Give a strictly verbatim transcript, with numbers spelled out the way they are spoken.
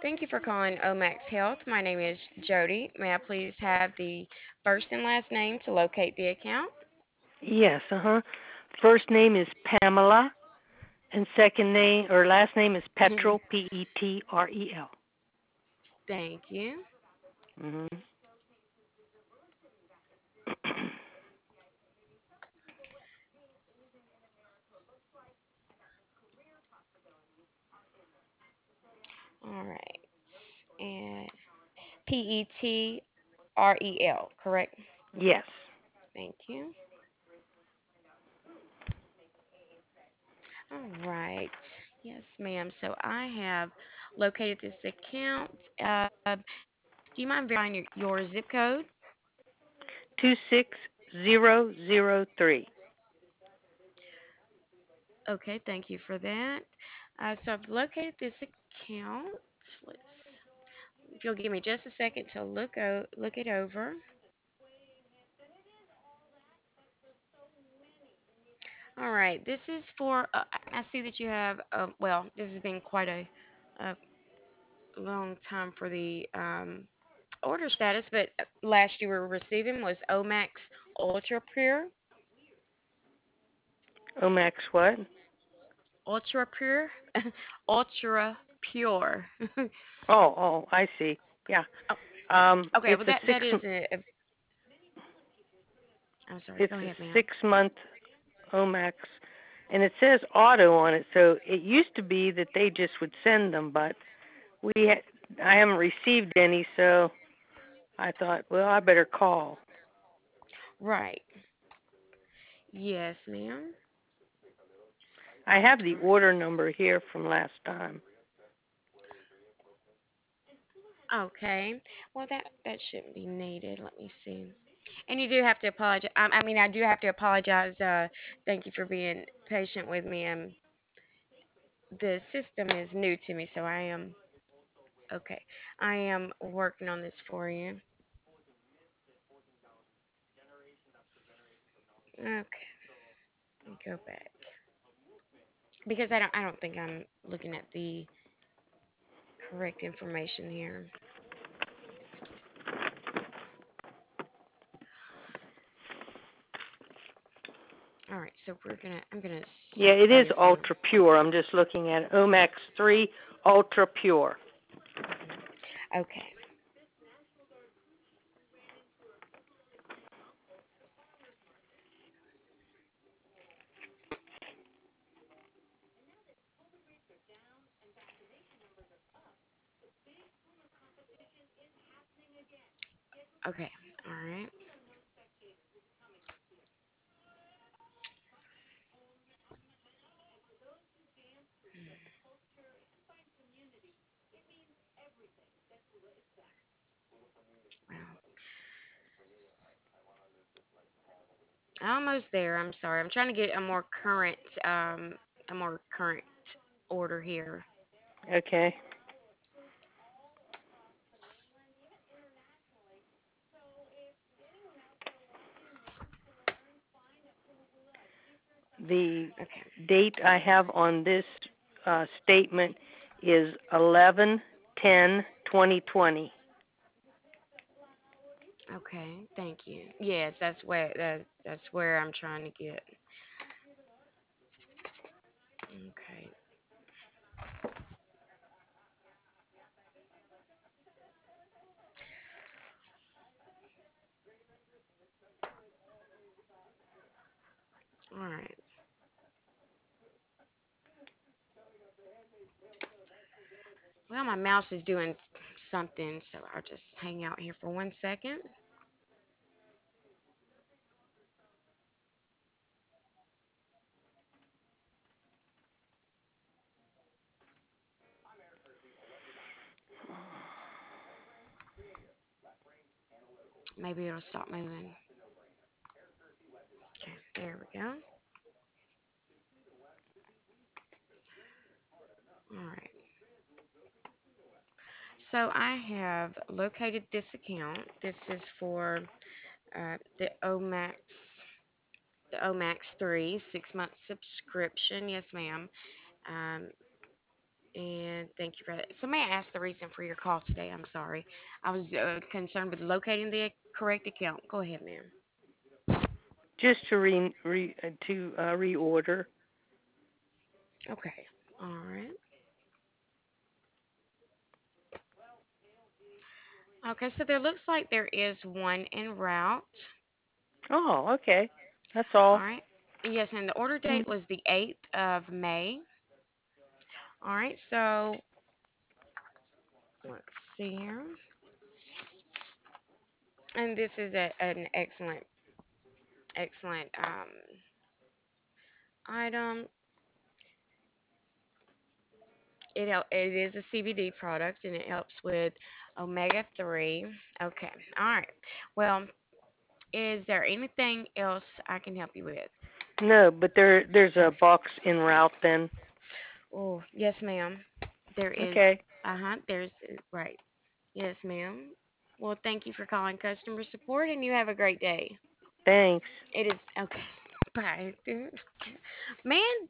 Thank you for calling Omax Health. My name is Jody. May I please have the first and last name to locate the account? Yes, uh huh. First name is Pamela, and second name or last name is Petrel, P E T R E L. Thank you. Mhm. All right. And P E T R E L, correct? Yes. Thank you. All right. Yes, ma'am. So I have located this account. Uh, do you mind verifying your, your zip code? Two six zero zero three. Okay, thank you for that. Uh, so I've located this account. Let's, if you'll give me just a second to look o- look it over. All right, this is for. Uh, I I see that you have. Uh, well, this has been quite a, a long time for the um, order status, but uh, last you were receiving was Omax Ultra Pure. Omax what? Ultra Pure. Ultra Pure. Oh, oh, I see. Yeah. Oh, Um, okay, it's well a that six. that is a, a. I'm sorry. It's Go a ahead, ma'am. six month Omax, and it says auto on it. So it used to be that they just would send them, but we ha- I haven't received any, so I thought, well, I better call. Right. Yes, ma'am. I have the order number here from last time. Okay. Well, that that shouldn't be needed. Let me see. And you do have to apologize. I, I mean, I do have to apologize. Uh, thank you for being patient with me. Um, the system is new to me, so I am okay. I am working on this for you. Okay. Let me go back because I don't. I don't think I'm looking at the correct information here. All right. So we're gonna. I'm gonna Yeah, s- it try is this one. ultra pure. I'm just looking at it. Omax three ultra pure. Mhm. Okay. Okay. All right. Wow. Almost there. I'm sorry. I'm trying to get a more current, um, a more current order here. Okay. The Okay. date I have on this uh, statement is eleven ten twenty twenty. Okay. Thank you. Yes, that's where that, that's where I'm trying to get. Okay. All right. Well, my mouse is doing something, so I'll just hang out here for one second. Maybe it'll stop moving. Okay. There we go. All right. So I have located this account. This is for uh, the Omax, the Omax three six month subscription. Yes, ma'am. Um, And thank you for that. So, may I ask the reason for your call today? I'm sorry. I was uh, concerned with locating the correct account. Go ahead, ma'am. Just to re, re uh, to uh, reorder. Okay. All right. Okay, so there looks like there is one en route. Oh, okay. That's All all. right. Yes, and the order Mm. date was the eighth of May. All right, so let's see here. And this is a, an excellent, excellent um, item. It hel- it is a C B D product and it helps with omega three. Okay. All right. Well, is there anything else I can help you with? No, but there there's a box en route then. Oh, yes, ma'am. There is. Okay. Uh-huh. There's right. Yes, ma'am. Well, thank you for calling customer support and you have a great day. Thanks. It is okay. Bye. Man,